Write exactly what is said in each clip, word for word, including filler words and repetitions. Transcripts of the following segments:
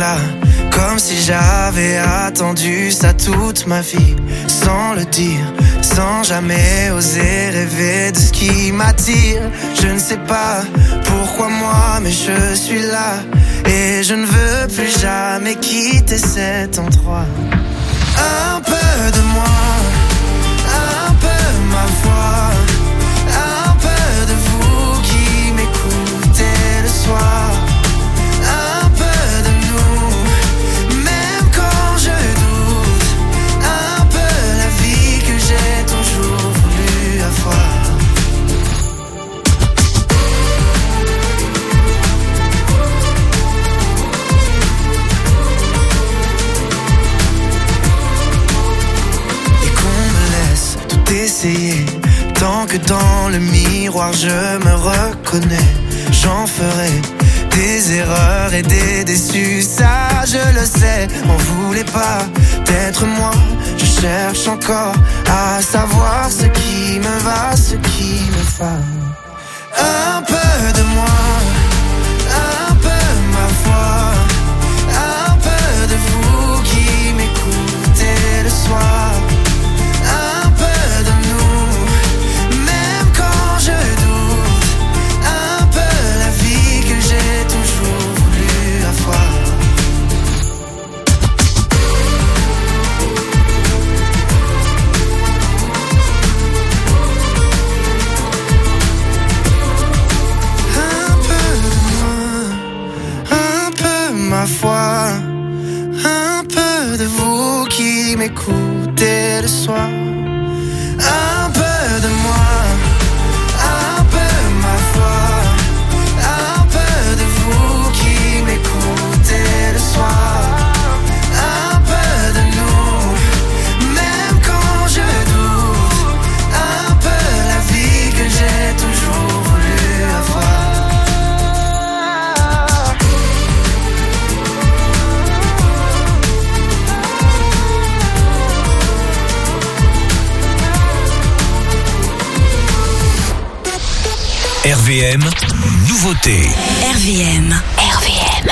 là, comme si j'avais attendu ça toute ma vie, sans le dire, sans jamais oser rêver de ce qui m'attire. Je ne sais pas pourquoi moi, mais je suis là, et je ne veux plus jamais quitter cet endroit. Un peu de moi, un peu ma voix, un peu de vous qui m'écoutez le soir. Un peu de nous, même quand je doute, un peu la vie que j'ai toujours voulu avoir. Et qu'on me laisse tout essayer, tant que dans le miroir je me reconnais, j'en ferai des erreurs et des déçus, ça je le sais. M'en voulez pas d'être moi, je cherche encore à savoir ce qui me va, ce qui me va. Un peu de moi, un peu ma voix, un peu de vous qui m'écoutez le soir. Un peu de nous, même quand je doute, un peu la vie que j'ai toujours voulu avoir. Un peu de moi, un peu ma foi, un peu de vous qui m'écoutez le soir. Un peu de moi, un peu ma foi, un peu de vous qui m'écoutez le soir. Un peu de nous, même quand je doute, un peu la vie que j'ai toujours voulu avoir. R V M, nouveauté. R V M. R V M.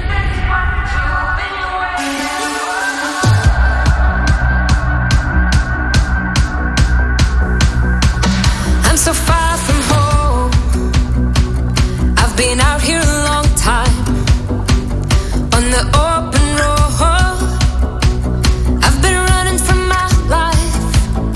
I'm so far from home. I've been out here a long time on the open road. I've been running from my life.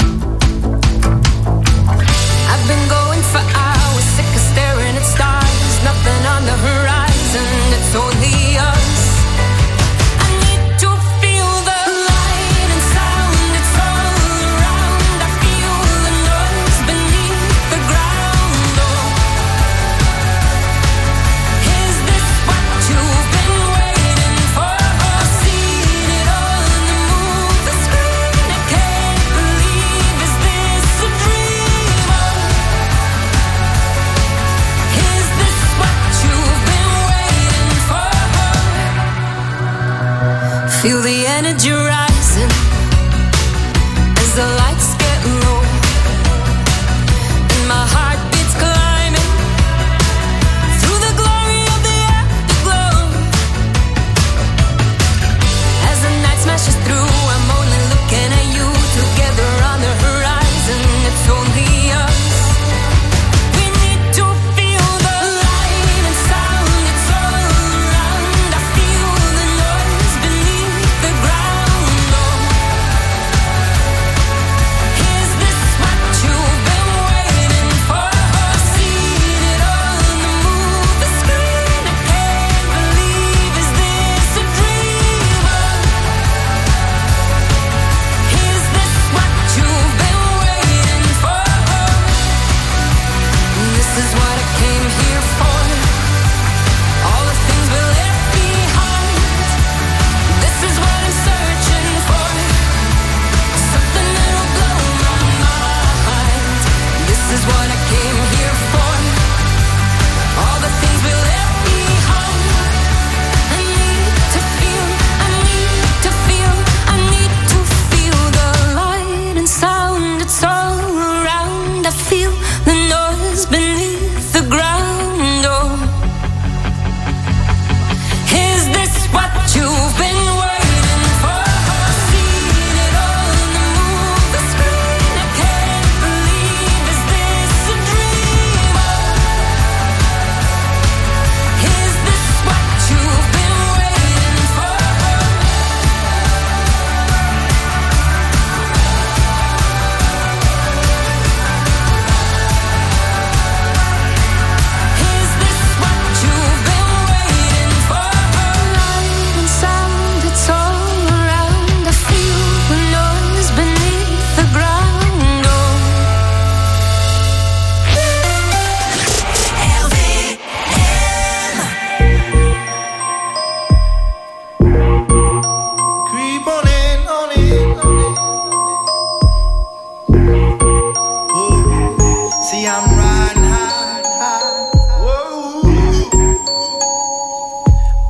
I've been going for hours, sick of staring at stars. Nothing on the horizon, it's only us. I need to feel the light and sound, it's all around. I feel the noise beneath the ground.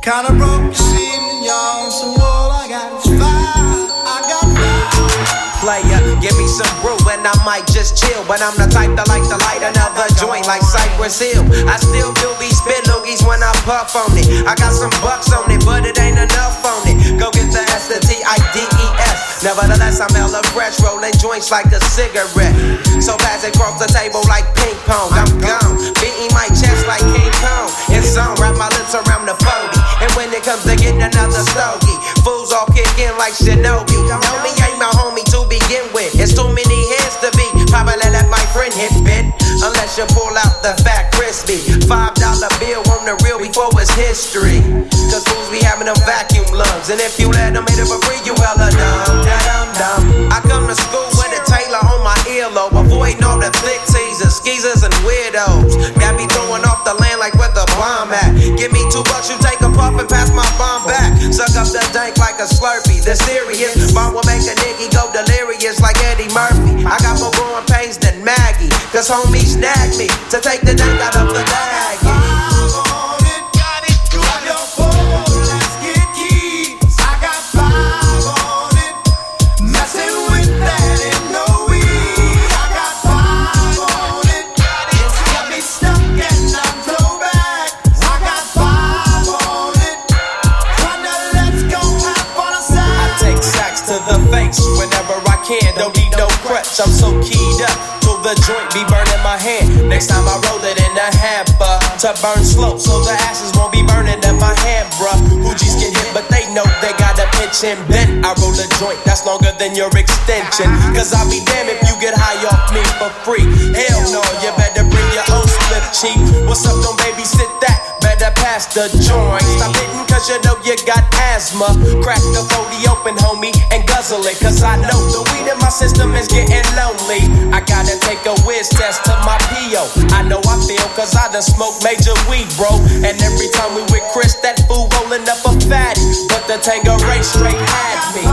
Kinda broke, you see me, y'all. So all I got is fire. I got fire. Player, give me some brew and I might just chill. But I'm the type that like to light another joint like Cypress Hill. I still do be spit loogies when I puff on it. I got some bucks on it, but it ain't enough on it. Go get the S, the T I D E S. Nevertheless, I'm hella fresh, rolling joints like a cigarette. So fast it cross the table like ping pong. I'm gone, beating my chest like King Kong. It's on, wrap my lips around the forty. And when it comes to getting another stogie, fools all kick in like Shinobi. Know me ain't my homie to begin with. It's too many hands to be. Probably let my friend hit bit. Unless you pull out the fat crispy five dollar bill on the real before it's history. Cause fools be having them vacuum lungs. And if you let them hit it for free, you hella dumb. Da-dum dum. I come to school with a Taylor on my earlobe. Avoiding all the thick teasers, skeezers and weirdos. Got me throwing off the land like where the bomb at. Give me two bucks, you take a puff and pass my bomb back. Suck up the dank like a Slurpee. The serious bomb will make a nigga go delirious like Eddie Murphy. I got more growing pains than Maggie. Cause homie snagged me to take the dank out of the bag. Whenever I can, don't need no crutch. I'm so keyed up till the joint be burning my hand. Next time I roll it in a hamper to burn slow, so the ashes won't be burning in my hand, bruh. Hoogies get hit, but they know they gotta pitch and bend. I roll a joint that's longer than your extension. Cause I'll be damned if you get high off me for free. Hell no, you better bring your own split, chief. What's up, don't babysit that? Better pass the joint. Stop hitting cause you know you got asthma. Crack the forty open, homie, and guzzle it. Cause I know the weed in my system is getting lonely. I gotta take a whiz test to my P O. I know I feel cause I done smoked major weed, bro. And every time we with Chris, that fool rolling up a fatty. But the Tangeray straight had me.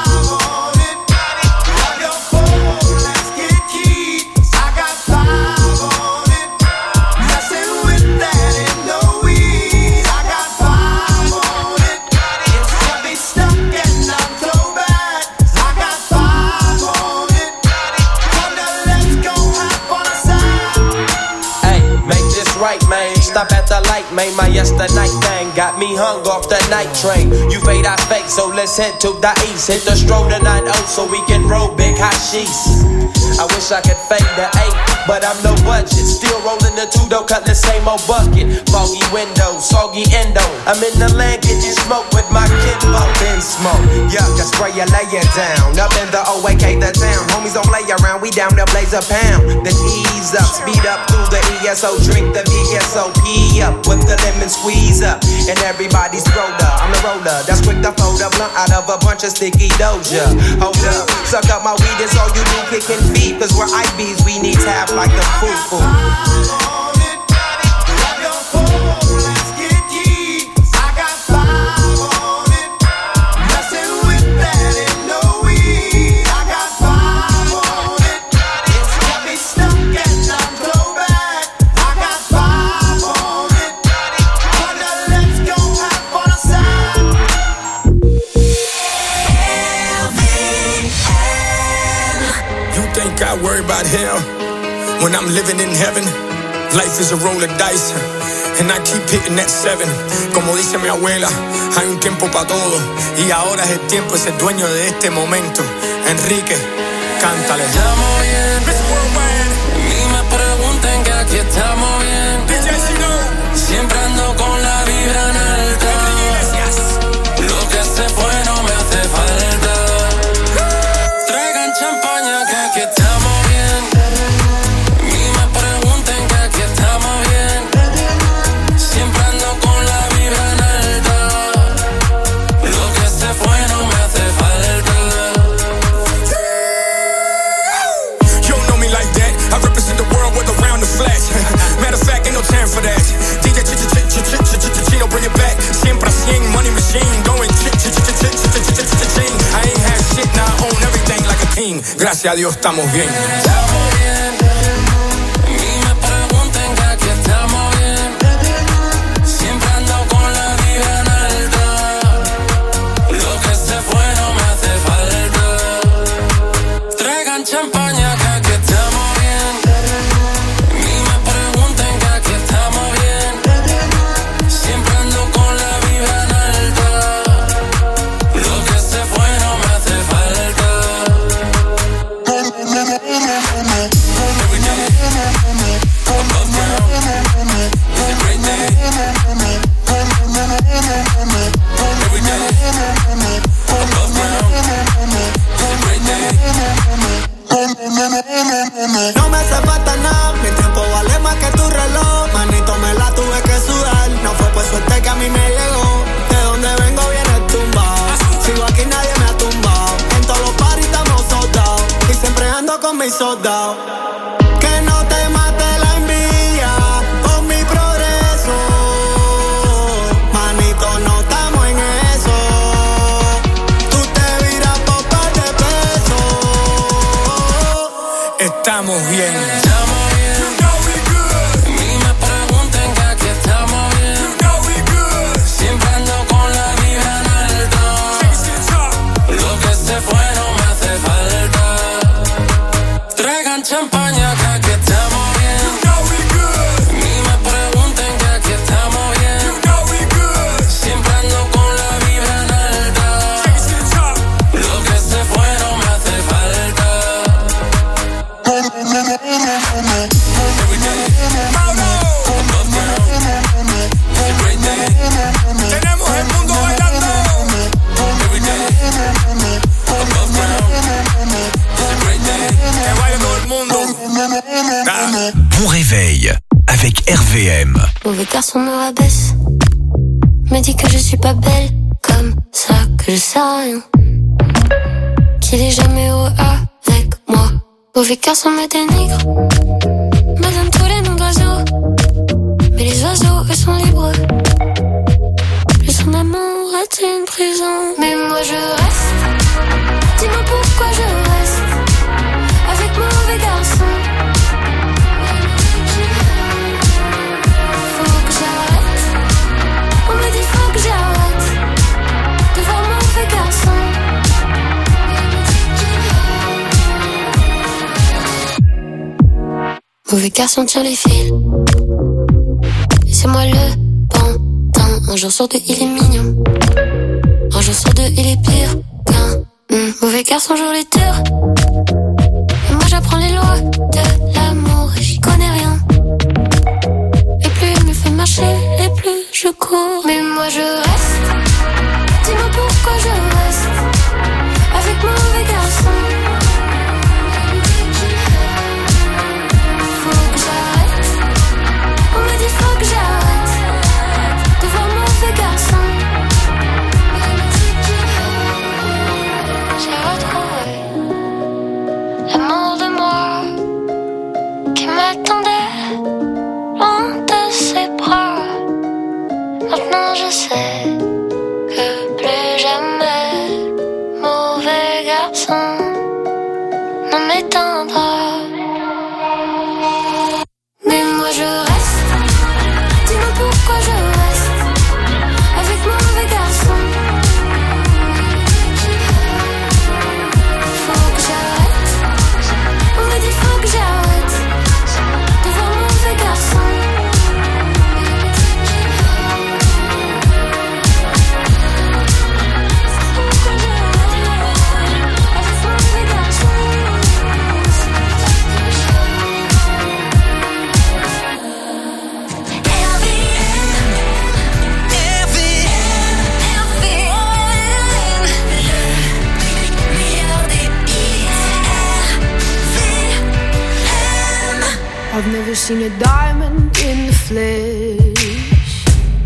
Stop at the light, man, my yesterday thing got me hung off the night train. You fade, I fake, so let's head to the east. Hit the stroll to nine oh so we can roll big hashish. I wish I could fade the eight, but I'm no budget. Still rolling the two, though, cut the same old bucket. Foggy windows, soggy endo. I'm in the land getting smoke with my kinfolk. Been smoke, yuck, I spray you, lay it down. Up in the O A K, the town. Homies don't play around, we down to blaze a pound. Then ease up, speed up through the E S O, drink the V S O P up with the lemon squeeze up. And everybody's roller, I'm the roller. That's quick to fold a blunt out of a bunch of sticky doja. Hold up, suck up my weed, it's all you do, kicking feet. Cause we're I Bs, we need tap like the foo-foo. I worry about hell when I'm living in heaven. Life is a roll of dice and I keep hitting that seven. Como dice mi abuela, hay un tiempo para todo y ahora es el tiempo de ser dueño de este momento. Enrique, cántale. Estamos bien, ni me pregunten que aquí estamos bien. Siempre ando con la vibra en alta. Lo que se fue no me hace falta. Traigan champaña que aquí estamos bien. Ni me pregunten que aquí estamos bien. Siempre ando con la vibra en alta. Lo que se fue no me hace falta. You don't know me like that. I represent the world with around the flash. Matter of fact, ain't no time for that. D J Chino, bring it back. Siempre cien, money machine, going ch-ch-ch-ch-ch-ch-ch-ch-ch-ch-ch-ch. I ain't had shit, now I own everything like a king. Gracias a Dios estamos bien. Estamos bien. Ni me pregunten que aquí estamos bien. Siempre ando con la vibra en alta. No me hace falta nada, mi tiempo vale más que tu reloj. Manito, me la tuve que sudar. No fue por suerte que a mí me llegó. De donde vengo viene tumbado. Sigo aquí, nadie me ha tumbado. En todos los parties estamos soldados. Y siempre ando con mis soldados. Que no te mate la envidia por mi progreso. Manito, no estamos en eso. Tú te viras por par de pesos. Estamos bien. Estamos bien. You know we good. Ni me pregunten que aquí estamos bien. You know we good. Siempre ando con la vibra en alto. Chase it up. Lo que se fue no me hace falta. Traigan champaña que aquí estamos bien. You know we good. Ni me pregunten que aquí estamos bien. You know we good. Siempre ando con la vibra en alta. Chase it up. Lo que se fue no me hace falta. Every day, Mauro. above ground. It's a great day. Tenemos el mundo bailando. Every day, above ground. It's a great day. Que baile todo el mundo. Ah. Bon réveil avec R V M. Mauvais garçon me rabaisse, me dit que je suis pas belle, comme ça que je sais rien, qu'il est jamais heureux avec moi. Mauvais garçon me dénigre, me donne tous les noms d'oiseaux, mais les oiseaux eux sont libres. Plus son amour est une prison, mais moi je reste. Dis-moi pourquoi je reste avec mon mauvais garçon. Faut que j'arrête. On me dit faut que j'arrête de voir mon mauvais garçon. Mauvais garçon tire les fils. Et c'est moi le pantin. Un jour sur deux il est mignon. Un jour sur deux il est pire qu'un mmh. Mauvais garçon joue les tours. Et moi j'apprends les lois de l'amour et j'y connais rien. Et plus il me fait marcher, et plus je cours. Mais moi je reste. Dis-moi pourquoi je reste avec mon mauvais garçon. Faut que j'arrête. On me dit faut que j'arrête de voir mon mauvais garçon. J'ai retrouvé l'amour de moi qui m'attendait loin de ses bras. Maintenant je sais que plus jamais mauvais garçon ne m'éteindra. Mais moi je reste. Dis-moi pourquoi je reste avec mon mauvais garçon. Faut que j'arrête. On me dit faut que j'arrête de voir mon mauvais garçon. I've never seen a diamond in the flesh.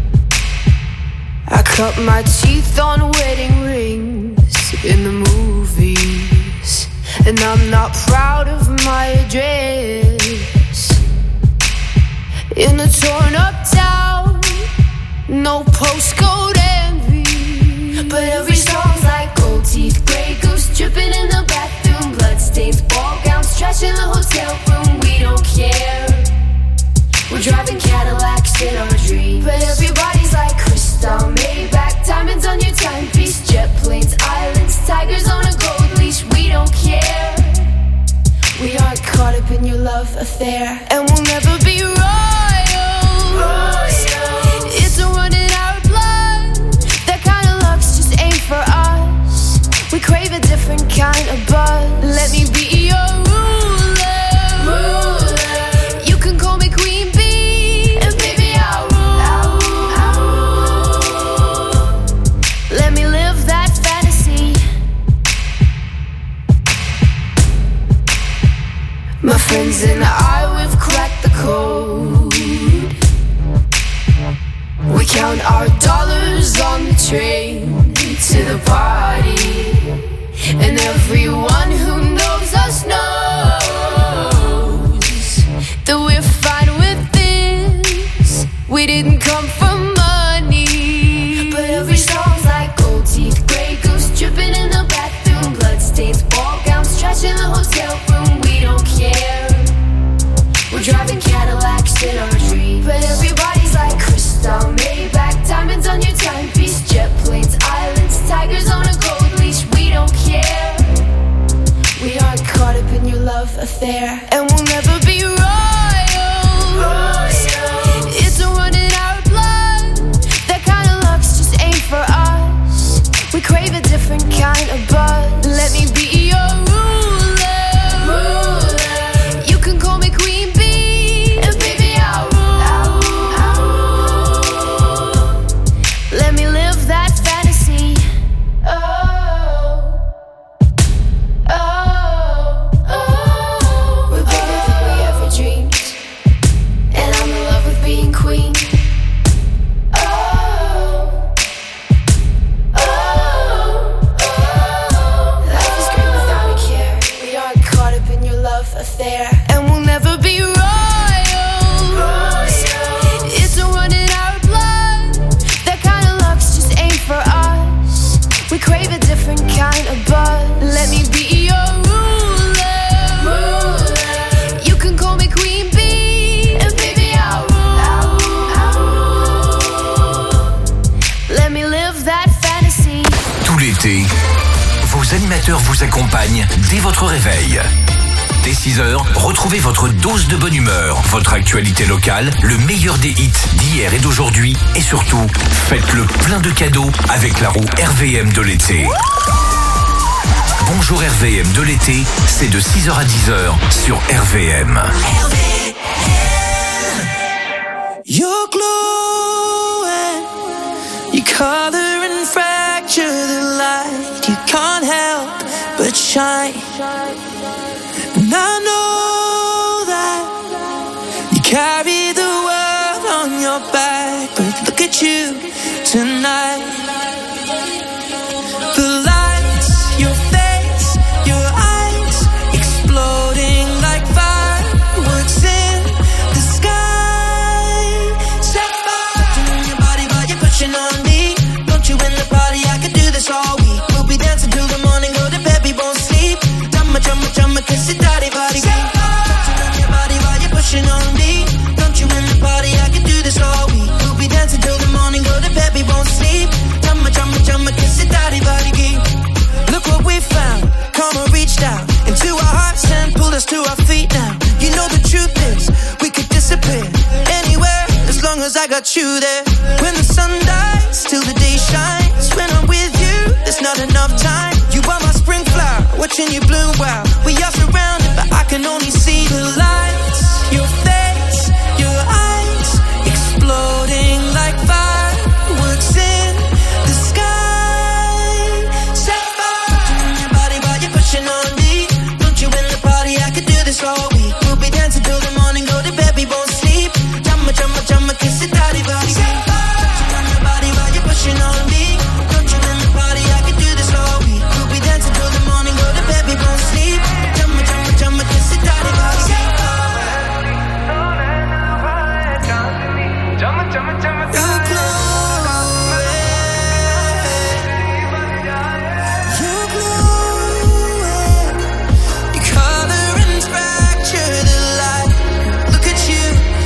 I cut my teeth on wedding rings in the movies, and I'm not proud of my address. In a torn up town, no postcode envy, but every song's like gold teeth, grey goose dripping in the bathroom, bloodstains, ball gowns, trash in the hotel room. We don't care. We're driving Cadillacs in our dreams, but everybody's like crystal, Maybach, diamonds on your timepiece, jet planes, islands, tigers on a gold leash. We don't care. We aren't caught up in your love affair, and we'll never be royals. Royals. It's a run in our blood. That kind of luck's just ain't for us. We crave a different kind of buzz. Let me be your ruler. Ruler. You can call me Queen Bee, and baby I'll rule. I'll rule. I'll rule. Let me live that fantasy. My friends Liz and I, we've cracked the code. We count our dollars on the train to the party, and everyone who knows us knows that we're fine with this. We didn't come for money, but every song's like gold teeth, grey goose dripping in the bathroom, bloodstains, ball gowns, trash in the hotel room. We don't care. We're driving Cadillacs in our dreams, but everybody's like crystal, Maybach, diamonds on your timepiece, jet planes, islands, tigers on a gold leash. We don't care. We aren't caught up in your love affair, and we'll never be royals. It's a run in our blood. That kind of luck's just ain't for us. We crave a different kind of buzz. Let me be your ruler. ruler. You can call me Queen Bee, and baby I'll rule. I'll rule. Let me live that fantasy. Oh, oh, oh. We're bigger than we ever dreamed, and I'm in love with being queen. Oh, oh, oh. Life is great without a care. We aren't caught up in your love affair, and we'll never be royals. It's a run in our blood. That kind of luck's just ain't for us. We crave a different kind of buzz. Let me be your ruler. You can call me Queen Bee, and baby I'll rule. Let me live that fantasy. Tout l'été, vos animateurs vous accompagnent dès votre réveil. Dès six heures, retrouvez votre dose de bonne humeur, votre actualité locale, le meilleur des hits d'hier et d'aujourd'hui, et surtout, faites le plein de cadeaux avec la roue R V M de l'été. Bonjour R V M de l'été, c'est de six heures à dix heures sur R V M. You're glowing, you color and fracture the light. You can't help but shine. And I know that you carry the world on your back, but look at you tonight. The lights, your face, your eyes, exploding like fireworks in the sky. Set fire to your body while you're pushing on me. Don't you in the party, I could do this all week. We'll be dancing till the morning, go to bed, we won't sleep. Chumma, chumma, chumma, kiss it, daddy, body. Touching on your body while you're pushing on me. Don't you in the party, I could do this all week. We'll be dancing till the morning, go to bed, we won't sleep. Chumma, chumma, chumma, kiss it, daddy, body. Look what we found, karma reached out into our hearts and pulled us to our feet now. You know the truth is, we could disappear anywhere as long as I got you there. When the sun dies, till the day shines. When I'm with you, there's not enough time. You are my spring flower, watching you bloom wild. We are surrounded, but I can only see the lights. Your face, your eyes, exploding like fireworks in the sky. Set fire to your body while you're pushing on me. Don't you in the party, I could do this all week. We'll be dancing till the morning, go to bed, we won't sleep. Chumma, chumma, chumma, kiss it, daddy, body. Set fire to your body while you're pushing on me. Don't you in the party, I could do this all week. We'll be dancing till the morning, go to bed, we won't sleep. Chumma, chumma, chumma, kiss it, daddy, body. Set fire. You're glowing, you're glowing. You color and fracture the light. Look at you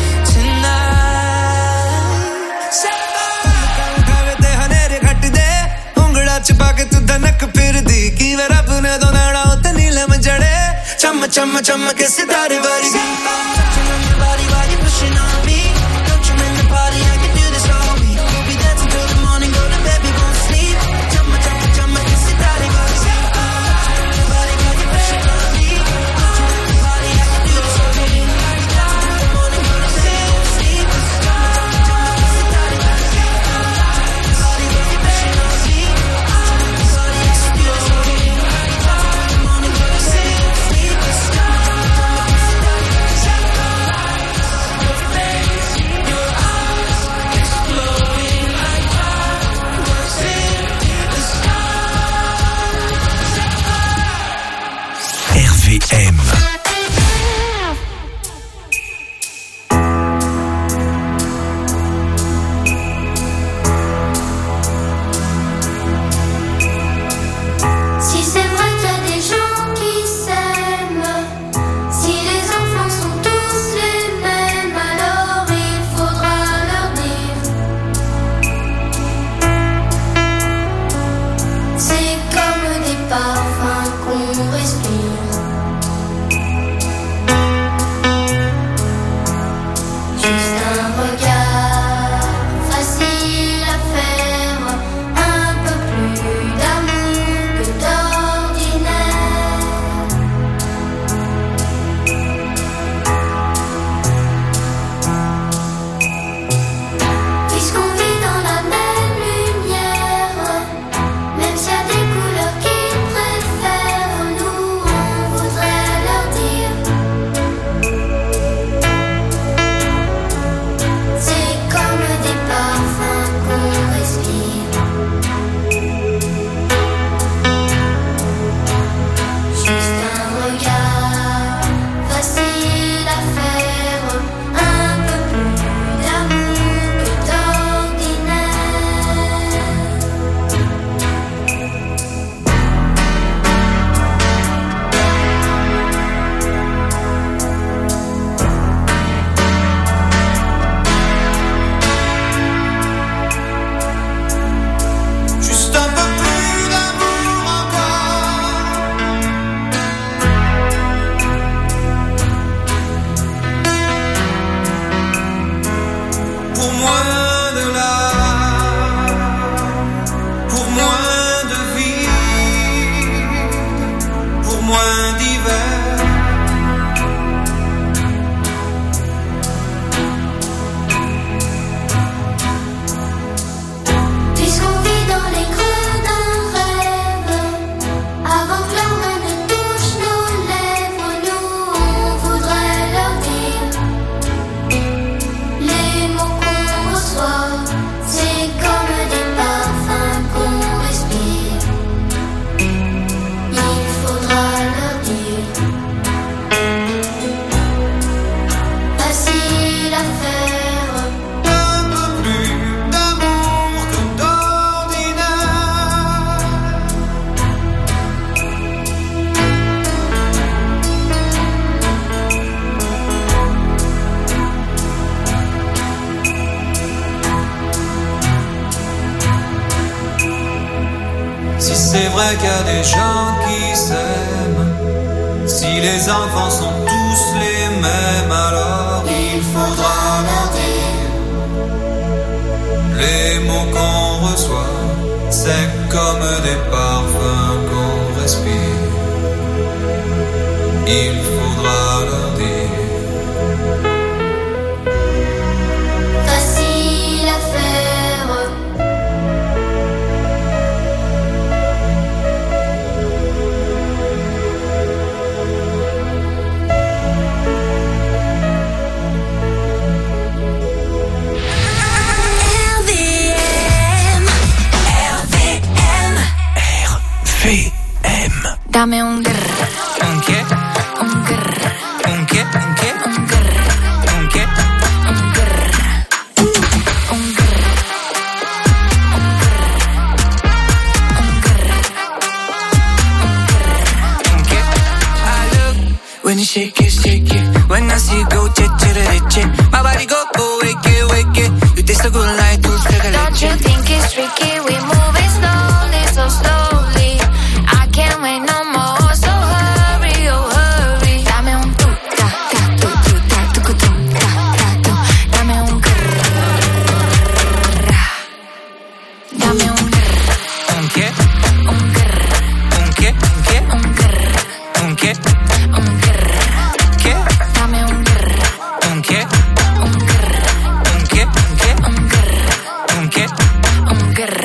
tonight. Set fire. उठावे ते हनेरे घट दे उंगड़ा छुपा के तू धनक फिर दी की वे रब ने दो नाड़ा उते नीलम जड़े चम चम चम के सितारे वाली touching on your body while you're pushing on me. Don't you in the party, I can do this all week. We'll be dancing till the morning, go to bed, we won't sleep. Chum chum chum ke sitare wali touching on your body while you're pushing on me. Don't you in the party, I can do this all week. We'll be dancing till the morning, go to bed, we won't sleep. Chum chum ke sitare wali touching on your body while you're pushing on me. Don't you in the party, I can do this all week. We'll be dancing till the morning, go to bed, we won't sleep. Chum chum chum ke sitare wali vrai qu'il y a des gens qui s'aiment. Si les enfants sont tous les mêmes, alors il faudra leur dire. Les mots qu'on reçoit, c'est comme des parfums qu'on respire. Il faudra leur dire. Facile à faire. R V M. R V M. R V M. Dame un grr. Un qué? Un grr. Un qué? Un qué? Un grr. Un qué? Un grr. Un grr. Un grr. Un qué? I love when you shake it, shake it. When I see you go, che che re che. My body go, go, wake it, wake it. You taste so good like two steak Don't you think it's tricky? We moving slowly, so slowly. I can't wait no more, so hurry, oh hurry. Dame un tu, ta, ta, tu, tu, ta, tu, tu, tu, ta, ta, tu. Dame un grrr. Dame un grrr. Un qué? Un grr. Un qué? Un qué? Un grr. Un qué? Un grr. ¿Qué? Dame un grr. Un qué? Un grr. Un qué? Un qué? Un grr. Un qué? Un grr.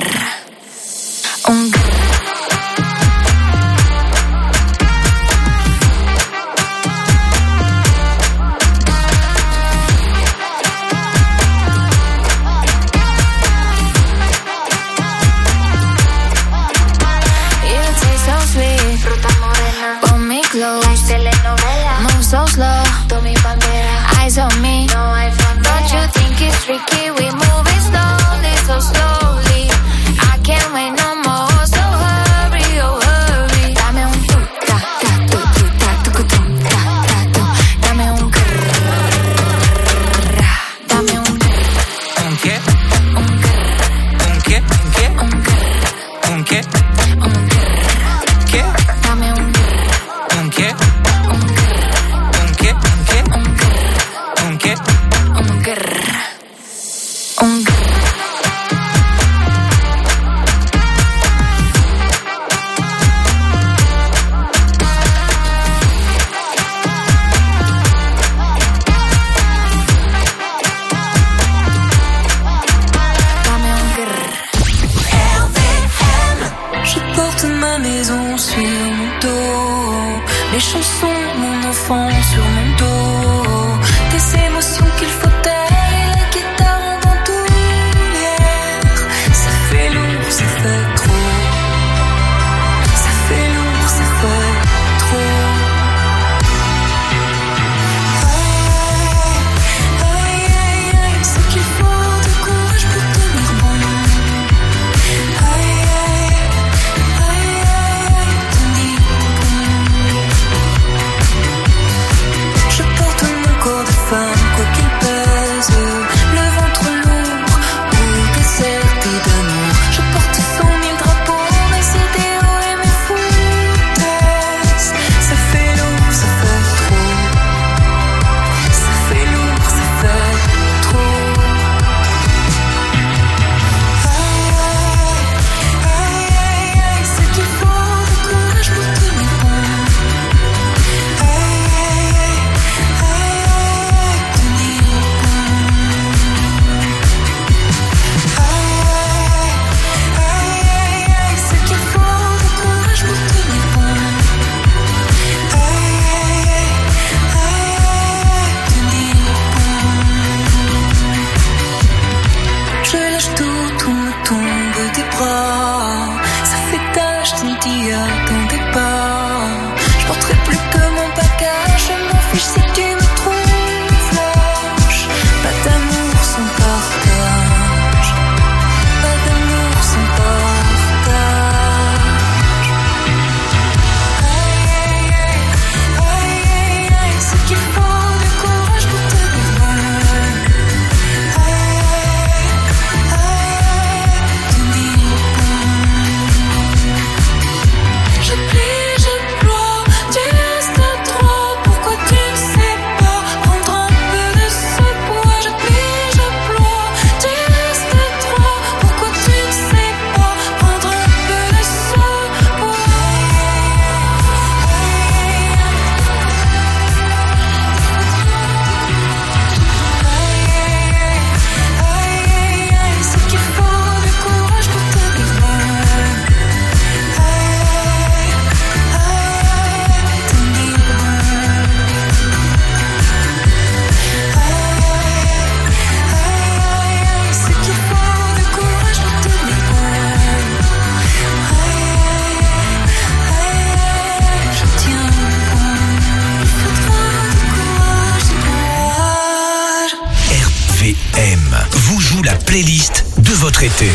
playlist de votre été.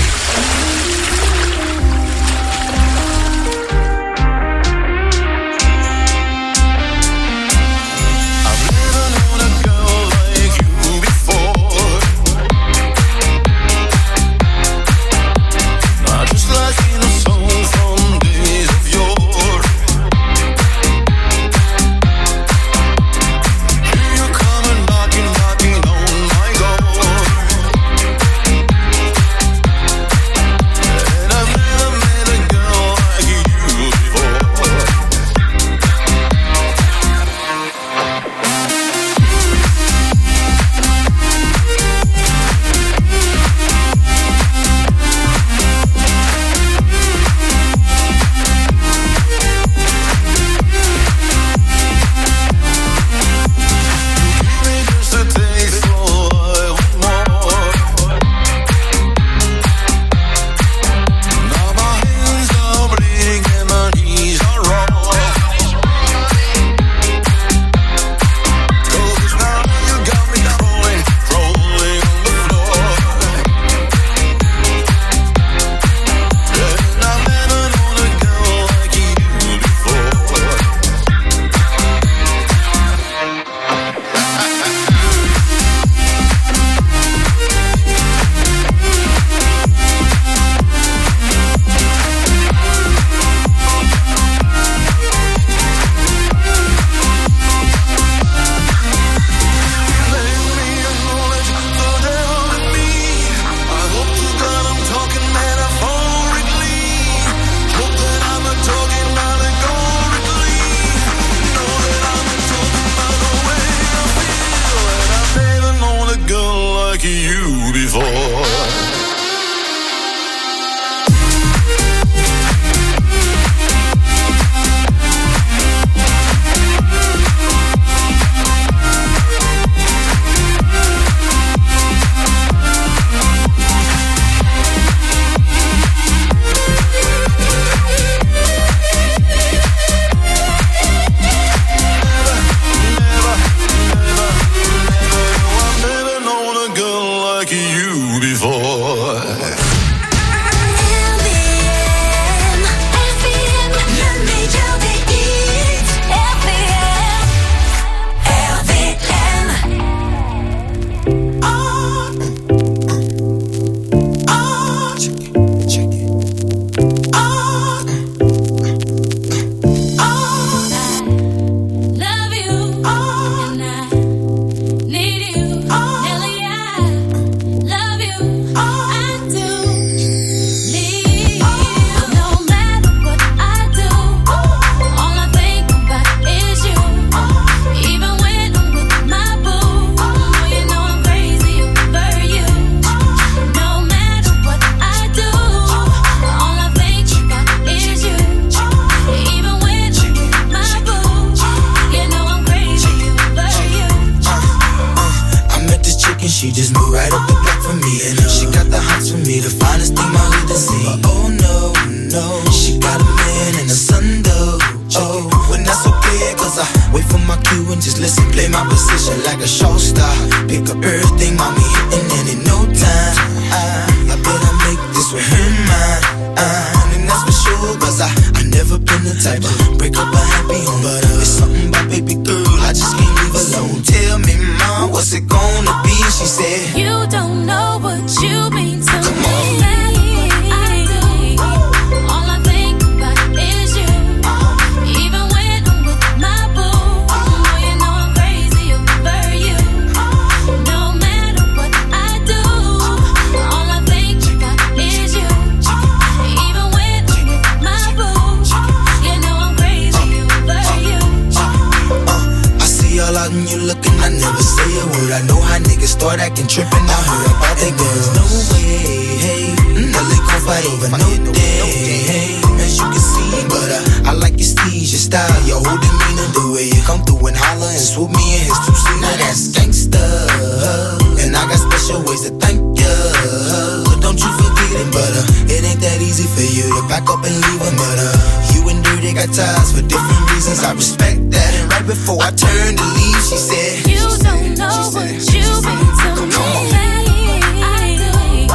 You don't know what you've been to me. I do.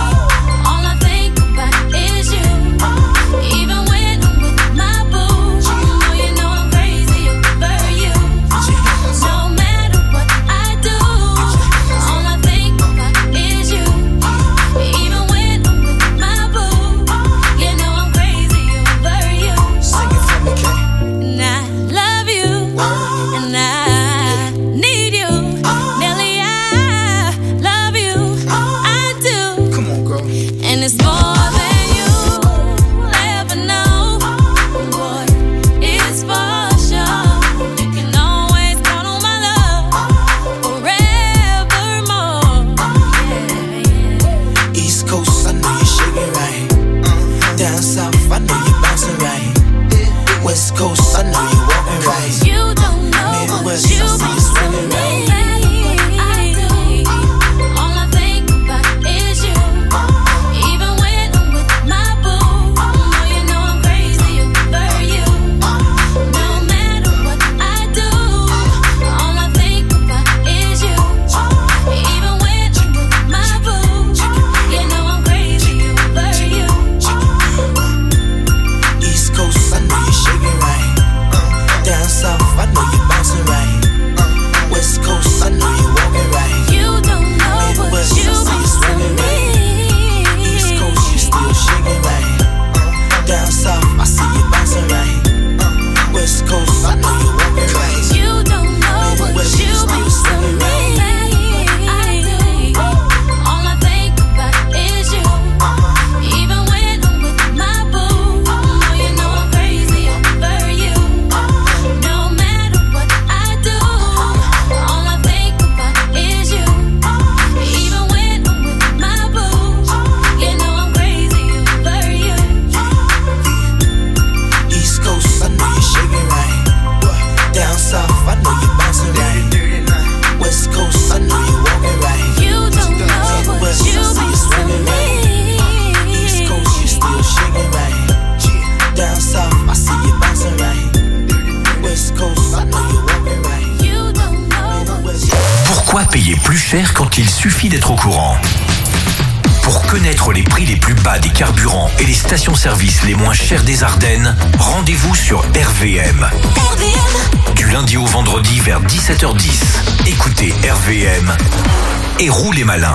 Pourquoi payer plus cher quand il suffit d'être au courant ? Pour connaître les prix les plus bas des carburants et les stations-service les moins chères des Ardennes, rendez-vous sur R V M. R V M. Du lundi au vendredi vers dix-sept heures dix. Écoutez R V M et roulez malin.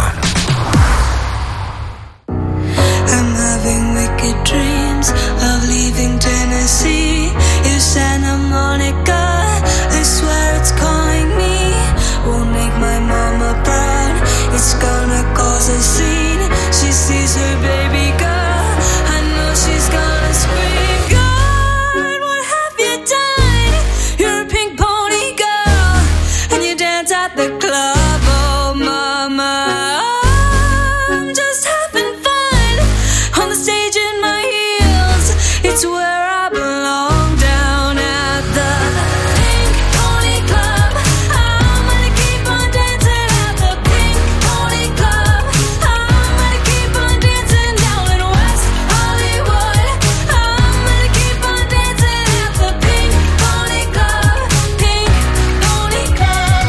I'm having wicked dreams of leaving Tennessee. You Santa Monica, I swear it's calling me. Won't make my mama proud, it's gonna cause a scene. She sees her baby girl, I know she's gonna scream. God, what have you done? You're a pink pony girl, and you dance at the club. Oh mama, I'm just having fun on the stage in my heels. It's where I belong, down at the Pink Pony Club. I'm gonna keep on dancing at the Pink Pony Club. I'm gonna keep on dancing down in West Hollywood. I'm gonna keep on dancing at the Pink Pony Club. Pink Pony Club.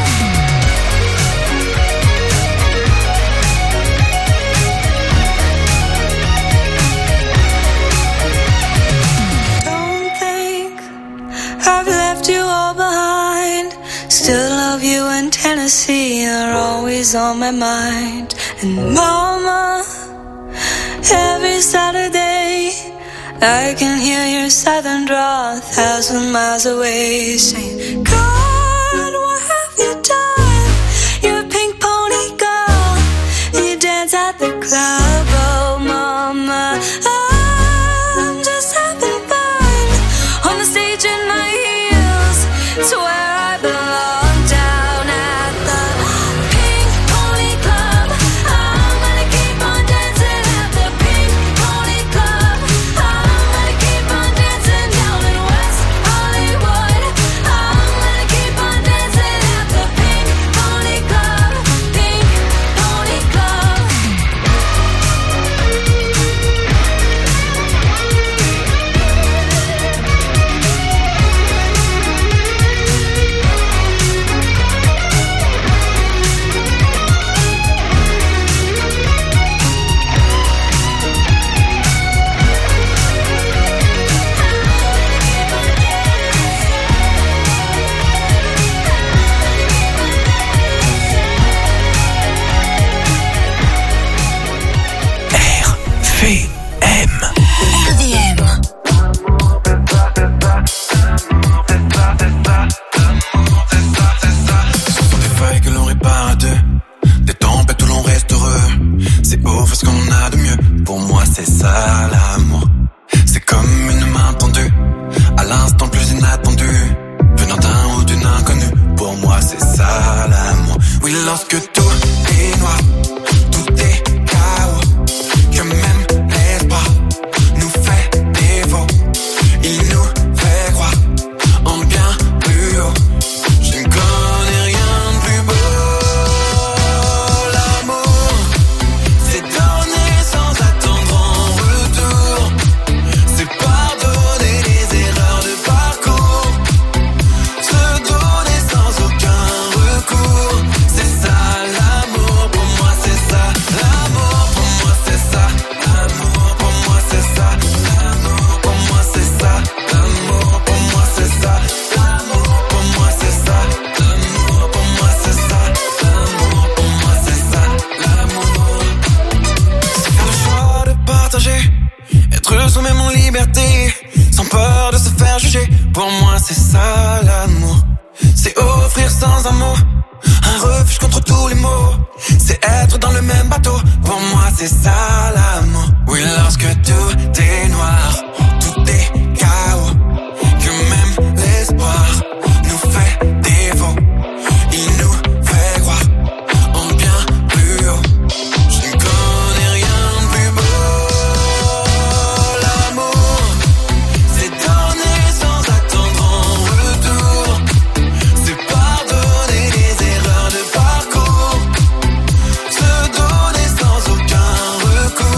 Don't think I've left you all behind. Still love you in Tennessee, you're always on my mind. And mama, every Saturday I can hear your southern drawl a thousand miles away, saying, God, what have you done? You're a pink pony girl, and you dance at the club. Oh mama, I'm just having fun on the stage in my heels. It's where I belong, down at the Pink Pony Club. I'm gonna keep on dancing at the Pink Pony Club. I'm gonna keep on dancing down in West Hollywood. I'm gonna keep on dancing at the Pink Pony Club. Pink Pony Club. R V M. R V M. Ce sont des feuilles que l'on répare à deux, des tempêtes où l'on reste heureux. C'est beau, fait ce qu'on a de mieux. Pour moi, c'est ça l'amour. C'est comme une main tendue, à l'instant le plus inattendu, venant d'un ou d'une inconnue. Pour moi, c'est ça l'amour. Oui, lorsque tout est noir, tout est chaos, que même l'espoir nous fait défaut. Il nous fait croire en bien plus haut. Je ne connais rien de plus beau. L'amour, c'est donner sans attendre en retour. C'est pardonner les erreurs de parcours. Se donner sans aucun recours. C'est ça l'amour, pour moi c'est ça. L'amour, pour moi c'est ça. L'amour, pour moi c'est ça. L'amour, pour moi c'est ça. L'amour, pour moi c'est ça. L'amour, pour moi c'est ça. L'amour, pour moi c'est ça. L'amour, pour moi c'est ça. L'amour, c'est faire le choix de partager, être soi-même en liberté, sans peur de se faire juger. Pour moi c'est ça l'amour. C'est offrir sans un mot un refuge contre tous les maux. C'est être dans le même bateau. Pour moi c'est ça l'amour. Oui, lorsque tout est noir, tout est chaos, que même l'espoir nous fait défaut. Il nous fait croire en bien plus haut. Je ne connais rien de plus beau. L'amour, c'est donner sans attendre en retour. C'est pardonner les erreurs de parcours. Se donner sans aucun recours.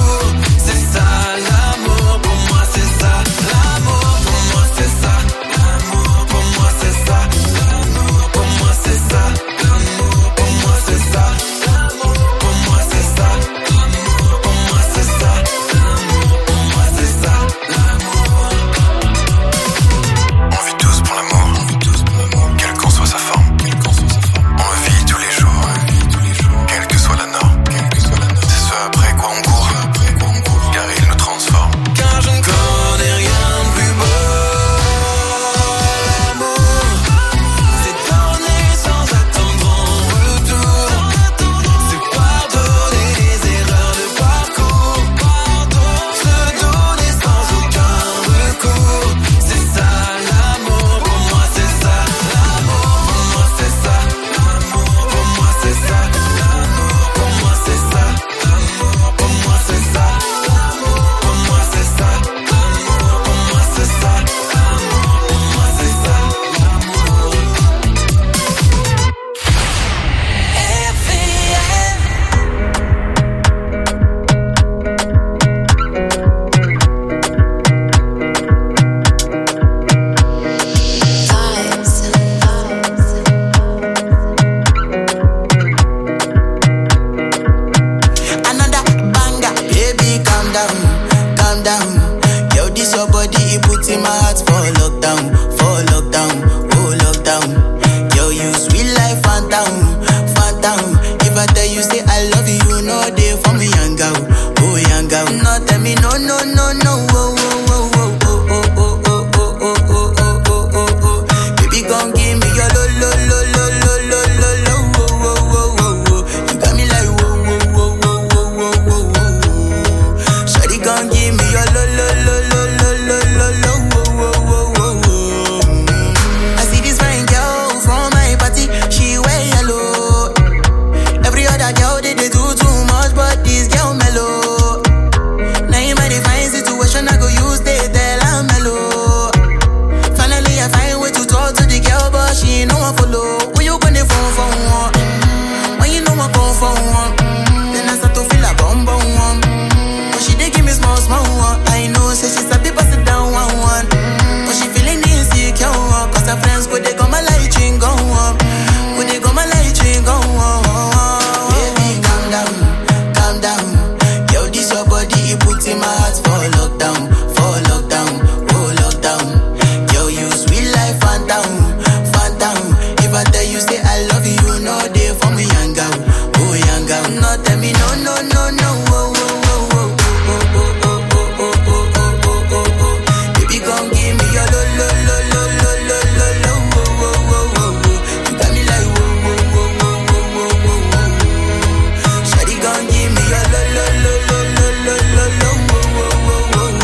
If I tell you say I love you, you know they for me young girl, oh young girl. No tell me no no no no, oh oh oh oh oh oh oh oh oh oh oh oh oh oh. Baby gon' give me your lo lo lo lo lo lo lo lo, oh oh oh oh oh. You got me like whoa whoa whoa whoa whoa whoa whoa. Shawty gon' give me your lo lo lo lo lo lo lo lo, oh oh oh oh oh. I see this fine girl from my party, she wear yellow. Every other girl they, they do too much, but this girl mellow. Now in my divine situation, I go use they tell I'm mellow. Finally I find way to talk to the girl, but she ain't no one follow. When you gonna phone for one? When you know I come for one? Then I start to feel a bum bum one. But she dey give me small small one. I know say she's a people sit down one one. But she feeling insecure, cause her friends go they go my light ring go on. Go they go my light ring go on. Baby calm down, calm down. Yo this your body, it puts in my heart for lockdown, for lockdown, oh lockdown. Yo you sweet life, phantom, phantom. If I tell you say I love you, you know they for me young girl, oh young girl. No tell me no no no no, oh oh oh oh oh oh oh oh oh oh oh oh oh. Baby gon' give me your lo lo lo lo lo lo lo lo, oh oh oh oh oh. You got me like whoa whoa whoa whoa whoa whoa whoa. Shawty gon' give me your lo lo lo lo lo lo lo lo, oh oh oh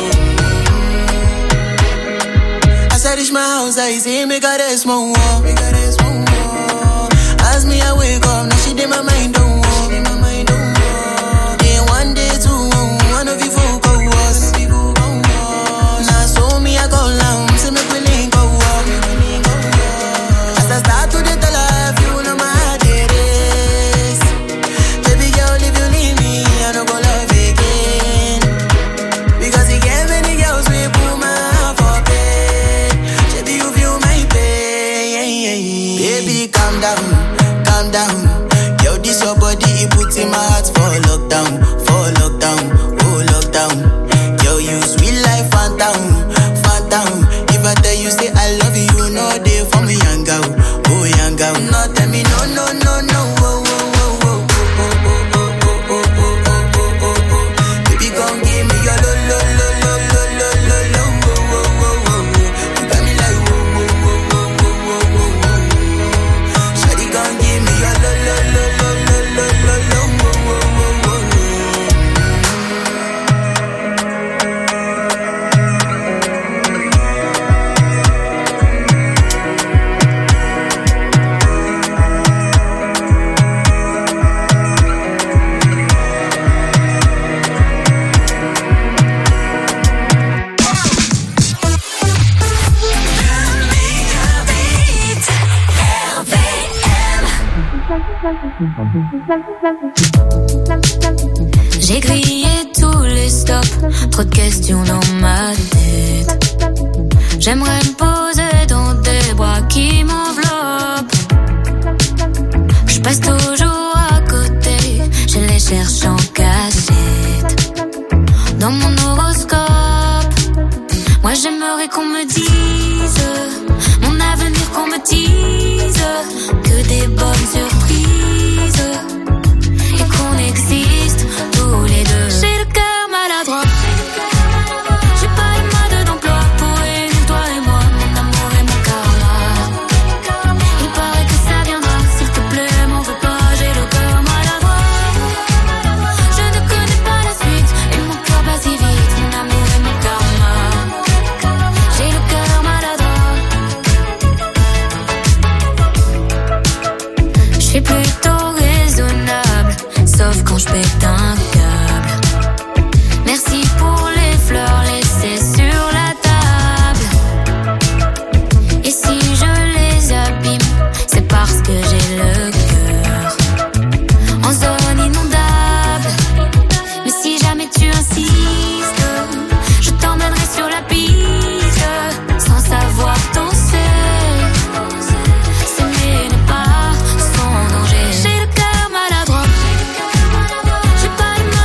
oh. As I reach my house, I see me got a small wall. As me I wake up, now she did my mind don't walk. Then one day two, one of you folk go was. Now so me I go long, see me willing go walk. As I start to the tell her, you know my heart it is. Baby girl, if you leave me, I don't go love again. Because you get many girls we put my heart for bed. Baby you feel my pain. Baby calm down, calm down. Yo this your body, it puts in my heart for lockdown, for lockdown, oh lockdown. Yo you sweet life, phantom, phantom. If I tell you say I love you, you know they for me young girl, oh young girl. No tell me no no no no, oh oh oh oh oh oh oh oh oh oh oh oh oh. Baby gon' give me your lo lo lo lo lo lo lo lo, oh oh oh oh. You got me like whoa whoa whoa whoa whoa whoa whoa. Shawty gon' give me your lo lo lo lo lo lo lo lo, oh oh oh oh. J'ai grillé tous les stops, trop de questions dans ma tête. J'aimerais me poser dans des bras qui m'enveloppent. Je passe toujours à côté, je les cherche en cachette. Dans mon horoscope, moi j'aimerais qu'on me dise mon avenir, qu'on me dise que des bonnes surprises et qu'on existe tous les deux. J'ai le cœur maladroit, j'ai pas le mode d'emploi pour réunir toi et moi, mon amour et mon karma. Il paraît que ça viendra, s'il te plaît m'en veux pas, j'ai le cœur maladroit. Je ne connais pas la suite et mon cœur bat si vite, mon amour et mon karma. J'ai le cœur maladroit. Je suis plutôt raisonnable, sauf quand je pète un câble. Merci pour les fleurs laissées sur la table. Et si je les abîme, c'est parce que j'ai le cœur en zone inondable. Mais si jamais tu insistes, je t'emmènerai sur la piste, sans savoir danser. S'aimer n'est pas sans danger. J'ai le cœur maladroit, j'ai pas le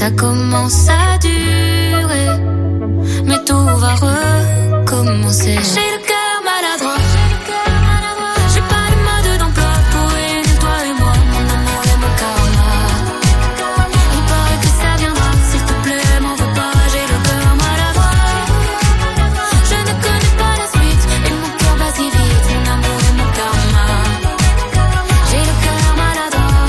ça commence à durer, mais tout va recommencer. J'ai le cœur maladroit, j'ai pas de mode d'emploi pour unir toi et moi, mon amour et mon karma. Il paraît que ça viendra, s'il te plaît, m'en veux pas, j'ai le cœur maladroit. Je ne connais pas la suite, et mon cœur bat si vite, mon amour et mon karma. J'ai le cœur maladroit.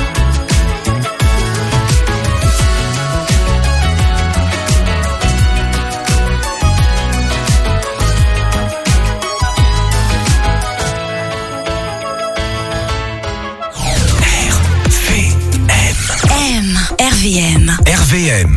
R V M. R V M.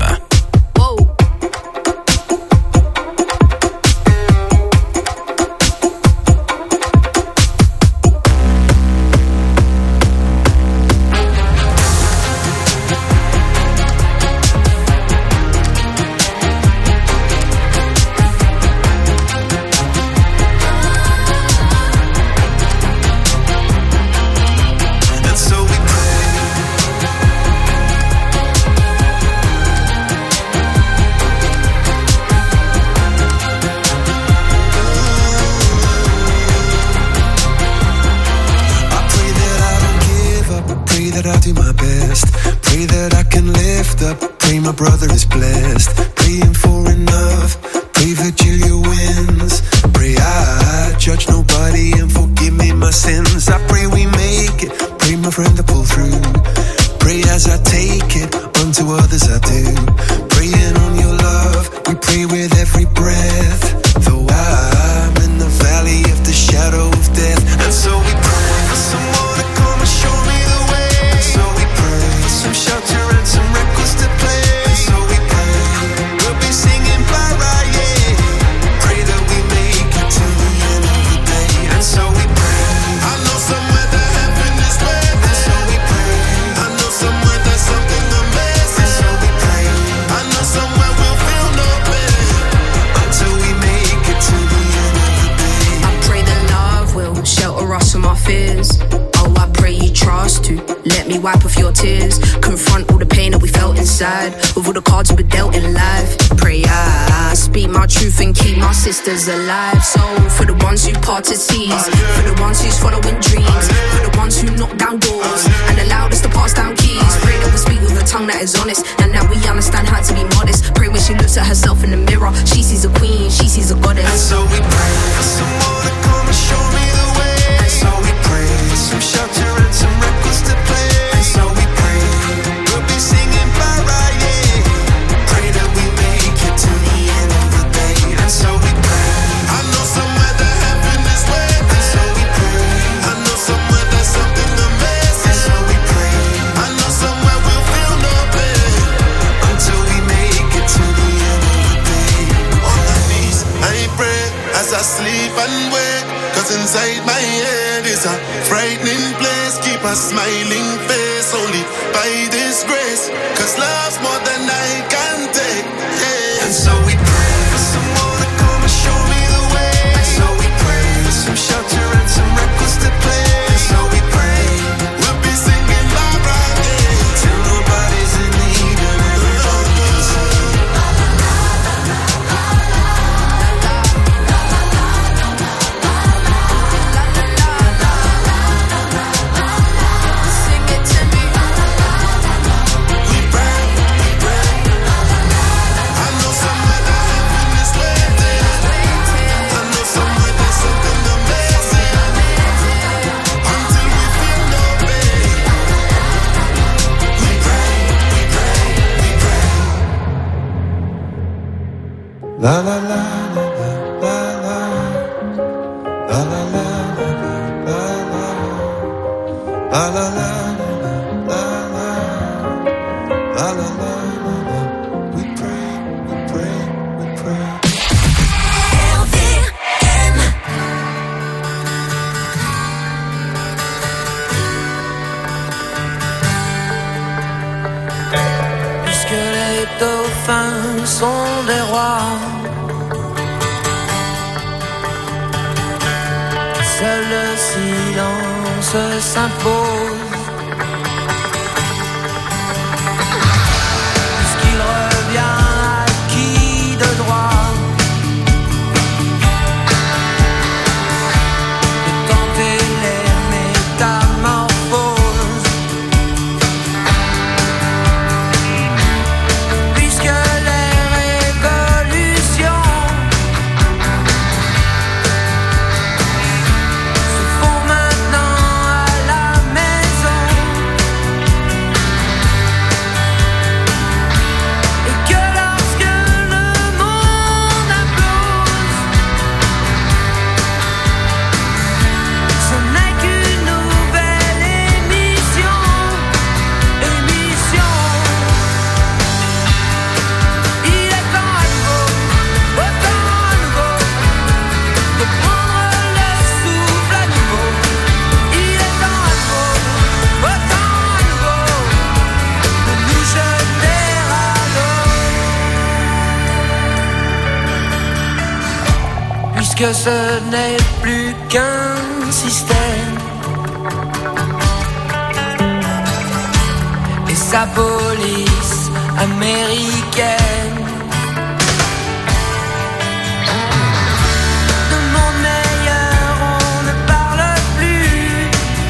My brother is blessed, praying for enough. Pray Virgilia wins. Pray I judge nobody and forgive me my sins. I pray we make it. Pray my friend to pull through. Pray as I take it, unto others I do. Praying on your love, we pray with every breath. Though I'm in the valley of the shadow of death, and so we pray for someone to come and show me the way. And so we pray for some shelter and some records to play. Let me wipe off your tears, confront all the pain that we felt inside, with all the cards we were dealt in life. Pray I speak my truth and keep my sisters alive. So for the ones who parted seas, for the ones who's following dreams, for the ones who knock down doors and allowed us to pass down keys. Pray that we speak with a tongue that is honest, and that we understand how to be modest. Pray when she looks at herself in the mirror, she sees a queen, she sees a goddess. And so we pray for someone to come and show me the way. And so we pray for some shelter and some records to play. I sleep and wake, cause inside my head is a frightening place. Keep a smiling face only by this grace, cause love's more than I can take, yeah. And so we pray for someone to come and show me the way. And so we pray for some shelter and some records to play. And so we pray we'll be singing bye bye, yeah, till nobody's in need and everybody can sing. La la la la la la la la la la la la la la la la. We pray, we pray, we pray. R V M. Puisque les dauphins sont des rois, seul le silence s'impose. Puisqu'ils que ce n'est plus qu'un système. Et sa police américaine. De mon meilleur, on ne parle plus.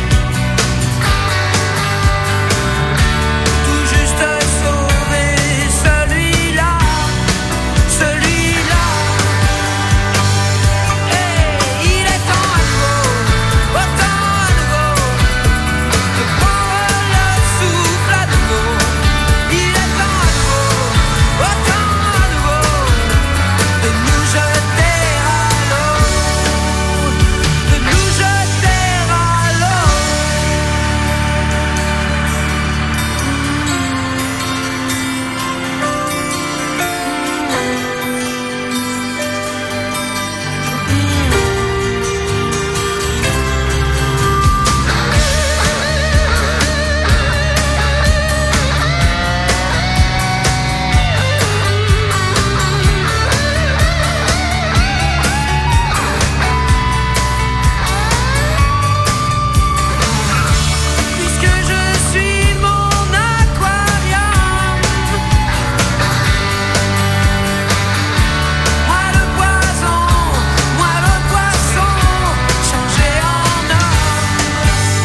Tout juste sauver celui-là, celui-là. Et il est temps à nouveau, autant à nouveau, de prendre le souffle à nouveau. Il est temps à nouveau, autant à nouveau, de nous jeter à l'eau, de nous jeter à l'eau. Puisque je suis mon aquarium, moi le poison, moi le poisson, changé en homme.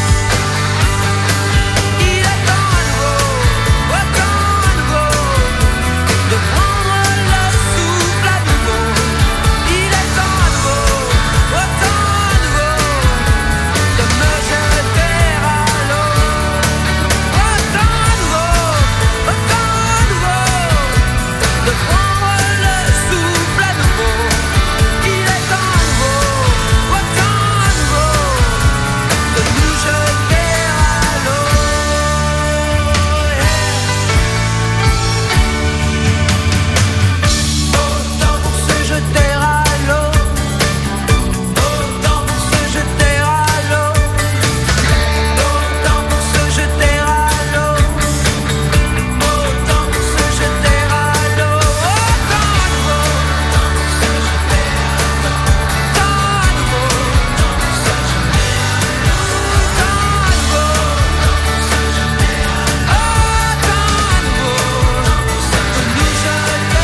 Il est temps à nouveau, autant à nouveau, de prendre le souffle à nouveau. Il est temps à nouveau, autant à nouveau, de me jeter à l'eau. Autant à nouveau, autant à nouveau, de prendre le souffle à nouveau. Il est temps à nouveau, autant à nouveau, de nous jeter à l'eau. Autant pour se jeter à l'eau, autant pour se jeter à l'eau, autant pour se jeter à l'eau, autant pour se jeter à l'eau, autant à nouveau, autant à nouveau, autant à nouveau, autant à nouveau, de nous jeter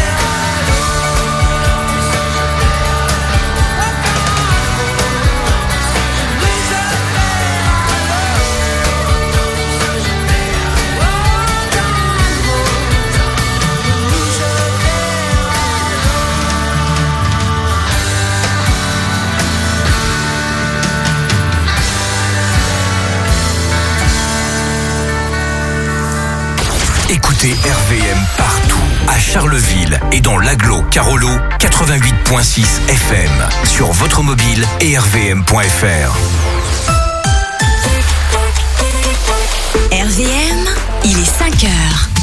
Écoutez R V M partout, à Charleville et dans l'agglo Carolo, quatre-vingt-huit virgule six F M, sur votre mobile et r v m point f r. R V M, il est cinq heures.